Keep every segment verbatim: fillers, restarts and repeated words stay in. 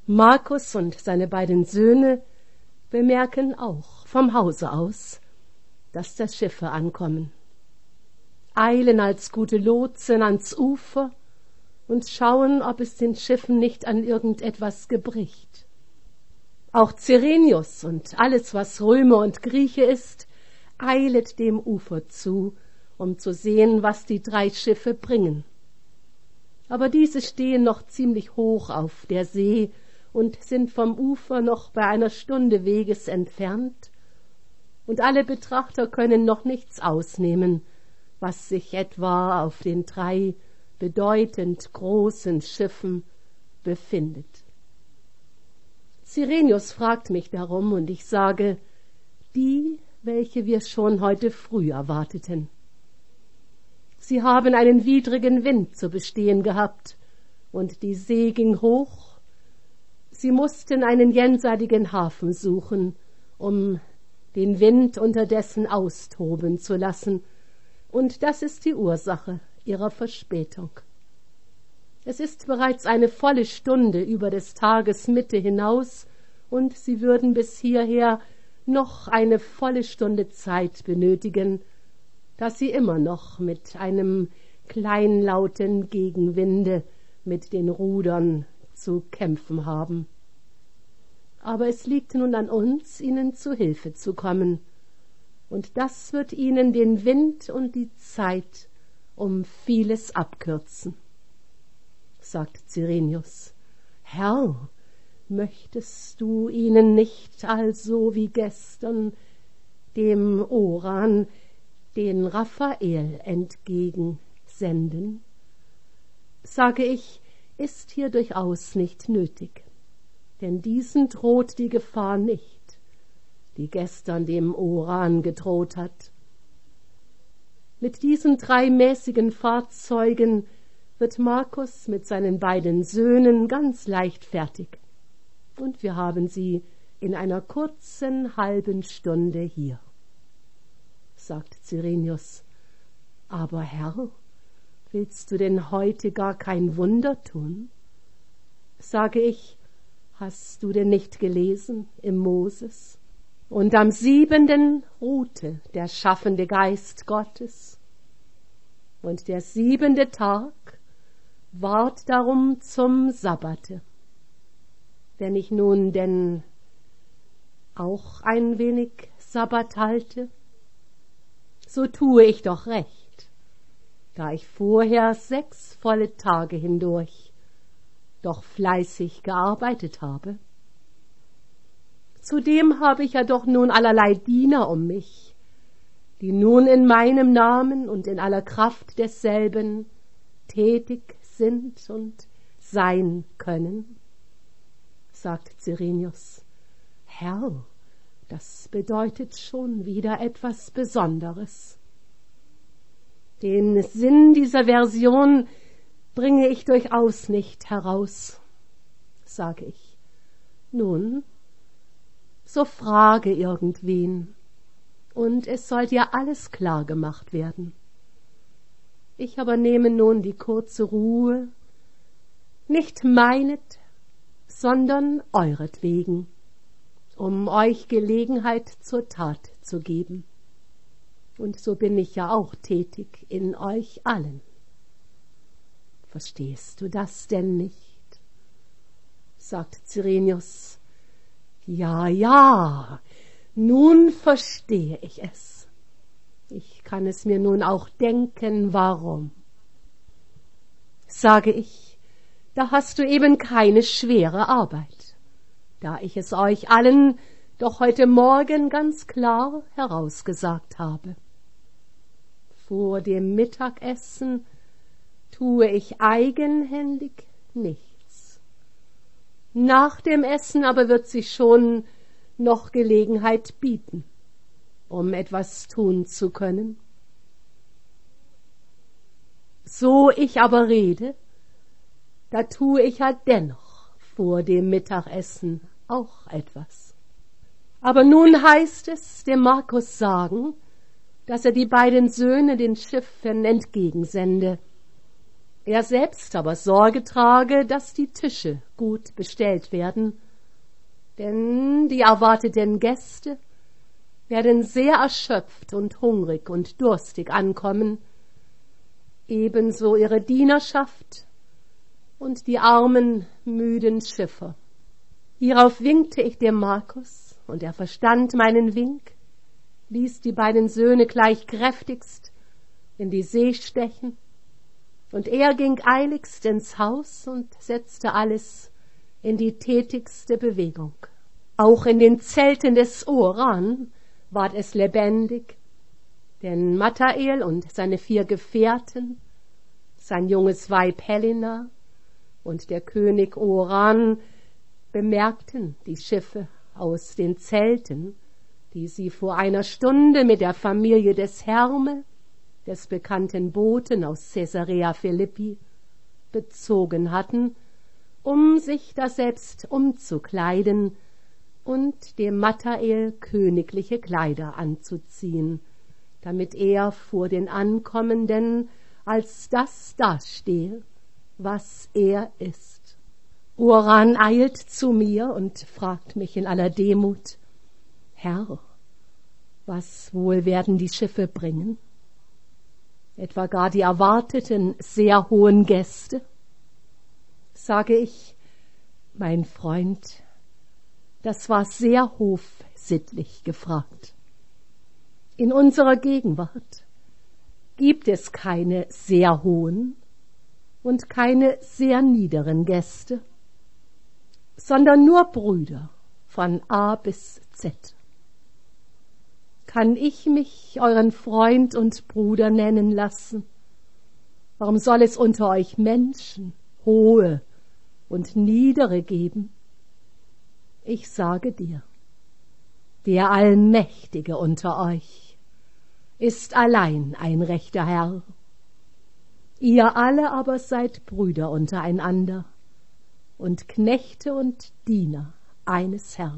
Markus und seine beiden Söhne bemerken auch vom Hause aus, dass das Schiffe ankommen, eilen als gute Lotsen ans Ufer und schauen, ob es den Schiffen nicht an irgendetwas gebricht. Auch Cyrenius und alles, was Römer und Grieche ist, eilet dem Ufer zu, um zu sehen, was die drei Schiffe bringen. Aber diese stehen noch ziemlich hoch auf der See und sind vom Ufer noch bei einer Stunde Weges entfernt, und alle Betrachter können noch nichts ausnehmen, was sich etwa auf den drei bedeutend großen Schiffen befindet. Cyrenius fragt mich darum, und ich sage, die, welche wir schon heute früh erwarteten. Sie haben einen widrigen Wind zu bestehen gehabt, und die See ging hoch. Sie mussten einen jenseitigen Hafen suchen, um den Wind unterdessen austoben zu lassen, und das ist die Ursache ihrer Verspätung. Es ist bereits eine volle Stunde über des Tages Mitte hinaus, und sie würden bis hierher noch eine volle Stunde Zeit benötigen, dass sie immer noch mit einem kleinlauten Gegenwinde mit den Rudern zu kämpfen haben. Aber es liegt nun an uns, ihnen zu Hilfe zu kommen, und das wird ihnen den Wind und die Zeit um vieles abkürzen. Sagt Cyrenius, Herr, möchtest du ihnen nicht also wie gestern dem Oran den Raphael entgegensenden? Sage ich, ist hier durchaus nicht nötig, denn diesen droht die Gefahr nicht, die gestern dem Oran gedroht hat. Mit diesen drei mäßigen Fahrzeugen wird Markus mit seinen beiden Söhnen ganz leicht fertig, und wir haben sie in einer kurzen halben Stunde hier. Sagt Cyrenius, aber Herr, willst du denn heute gar kein Wunder tun? Sage ich, hast du denn nicht gelesen im Moses? Und am siebenten ruhte der schaffende Geist Gottes, und der siebente Tag ward darum zum Sabbate. Wenn ich nun denn auch ein wenig Sabbat halte, so tue ich doch recht, da ich vorher sechs volle Tage hindurch doch fleißig gearbeitet habe. Zudem habe ich ja doch nun allerlei Diener um mich, die nun in meinem Namen und in aller Kraft desselben tätig sind und sein können. Sagt Cyrenius, Herr, das bedeutet schon wieder etwas Besonderes. Den Sinn dieser Version bringe ich durchaus nicht heraus, sage ich. Nun, so frage irgendwen, und es soll dir alles klar gemacht werden. Ich aber nehme nun die kurze Ruhe, nicht meinet, sondern euretwegen, um euch Gelegenheit zur Tat zu geben. Und so bin ich ja auch tätig in euch allen. Verstehst du das denn nicht? Sagt Cyrenius. Ja, ja, nun verstehe ich es. Ich kann es mir nun auch denken, warum. Sage ich, da hast du eben keine schwere Arbeit, da ich es euch allen doch heute Morgen ganz klar herausgesagt habe. Vor dem Mittagessen tue ich eigenhändig nichts. Nach dem Essen aber wird sich schon noch Gelegenheit bieten, um etwas tun zu können. So ich aber rede, da tue ich ja dennoch vor dem Mittagessen auch etwas. Aber nun heißt es dem Markus sagen, dass er die beiden Söhne den Schiffen entgegensende. Er selbst aber Sorge trage, dass die Tische gut bestellt werden, denn die erwarteten Gäste werden sehr erschöpft und hungrig und durstig ankommen, ebenso ihre Dienerschaft und die armen, müden Schiffer. Hierauf winkte ich dem Markus, und er verstand meinen Wink, ließ die beiden Söhne gleich kräftigst in die See stechen, und er ging eiligst ins Haus und setzte alles in die tätigste Bewegung. Auch in den Zelten des Oran ward es lebendig, denn Mathael und seine vier Gefährten, sein junges Weib Helena und der König Oran bemerkten die Schiffe aus den Zelten, die sie vor einer Stunde mit der Familie des Herme, des bekannten Boten aus Caesarea Philippi, bezogen hatten, um sich daselbst umzukleiden und dem Mathael königliche Kleider anzuziehen, damit er vor den Ankommenden als das dastehe, was er ist. Oran eilt zu mir und fragt mich in aller Demut: Herr, was wohl werden die Schiffe bringen? Etwa gar die erwarteten sehr hohen Gäste? Sage ich: Mein Freund, das war sehr hofsittlich gefragt. In unserer Gegenwart gibt es keine sehr hohen und keine sehr niederen Gäste, sondern nur Brüder von A bis Z. Kann ich mich euren Freund und Bruder nennen lassen? Warum soll es unter euch Menschen hohe und niedere geben? Ich sage dir, der Allmächtige unter euch ist allein ein rechter Herr. Ihr alle aber seid Brüder untereinander und Knechte und Diener eines Herrn.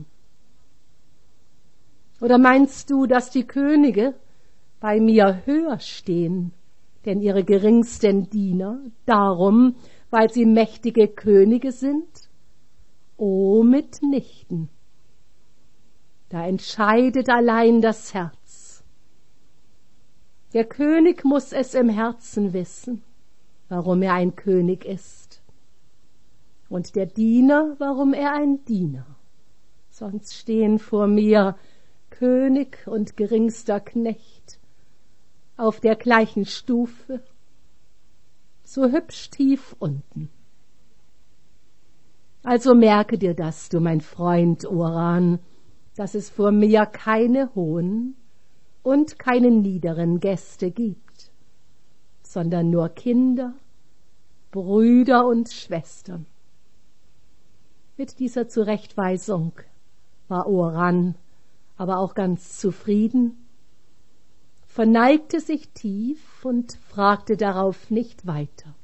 Oder meinst du, dass die Könige bei mir höher stehen, denn ihre geringsten Diener, darum, weil sie mächtige Könige sind? O, mitnichten. Da entscheidet allein das Herz. Der König muss es im Herzen wissen, warum er ein König ist, und der Diener, warum er ein Diener. Sonst stehen vor mir König und geringster Knecht auf der gleichen Stufe, so hübsch tief unten. Also merke dir das, du mein Freund Oran, dass es vor mir keine hohen und keine niederen Gäste gibt, sondern nur Kinder, Brüder und Schwestern. Mit dieser Zurechtweisung war Oran aber auch ganz zufrieden, verneigte sich tief und fragte darauf nicht weiter.